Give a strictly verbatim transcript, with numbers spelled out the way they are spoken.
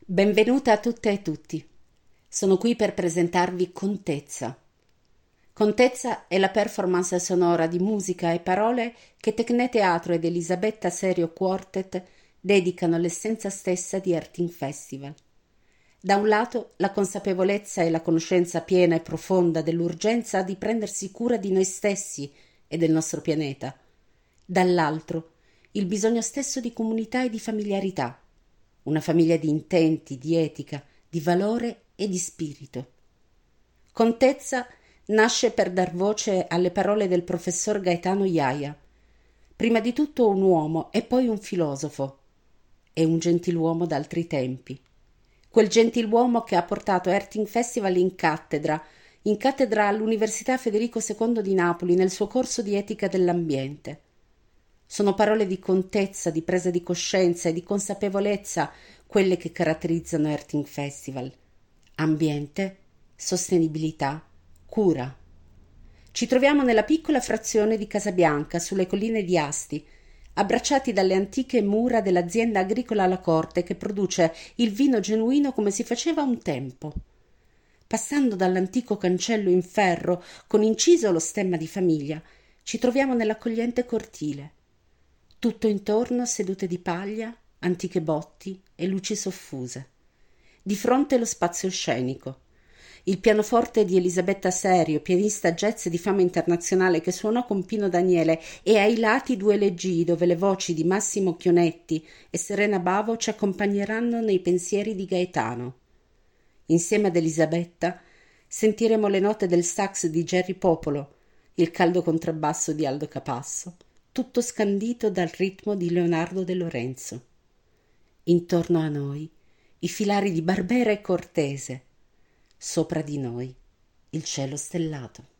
Benvenuta a tutte e tutti. Sono qui per presentarvi Contezza. Contezza è la performance sonora di musica e parole che Tecneteatro ed Elisabetta Serio Quartet dedicano all'essenza stessa di Erting Festival. Da un lato la consapevolezza e la conoscenza piena e profonda dell'urgenza di prendersi cura di noi stessi e del nostro pianeta. Dall'altro il bisogno stesso di comunità e di familiarità. Una famiglia di intenti, di etica, di valore e di spirito. Contezza nasce per dar voce alle parole del professor Gaetano Iaia, prima di tutto un uomo e poi un filosofo, e un gentiluomo d'altri tempi. Quel gentiluomo che ha portato Erting Festival in cattedra, in cattedra all'Università Federico secondo di Napoli nel suo corso di etica dell'ambiente. Sono parole di contezza, di presa di coscienza e di consapevolezza quelle che caratterizzano Erting Festival. Ambiente, sostenibilità, cura. Ci troviamo nella piccola frazione di Casabianca, sulle colline di Asti, abbracciati dalle antiche mura dell'azienda agricola La Corte che produce il vino genuino come si faceva un tempo. Passando dall'antico cancello in ferro con inciso lo stemma di famiglia, ci troviamo nell'accogliente cortile. Tutto intorno sedute di paglia, antiche botti e luci soffuse. Di fronte lo spazio scenico. Il pianoforte di Elisabetta Serio, pianista jazz di fama internazionale che suonò con Pino Daniele, e ai lati due leggii dove le voci di Massimo Chionetti e Serena Bavo ci accompagneranno nei pensieri di Gaetano. Insieme ad Elisabetta sentiremo le note del sax di Gerry Popolo, il caldo contrabbasso di Aldo Capasso, tutto scandito dal ritmo di Leonardo De Lorenzo. Intorno a noi i filari di Barbera e Cortese, sopra di noi il cielo stellato.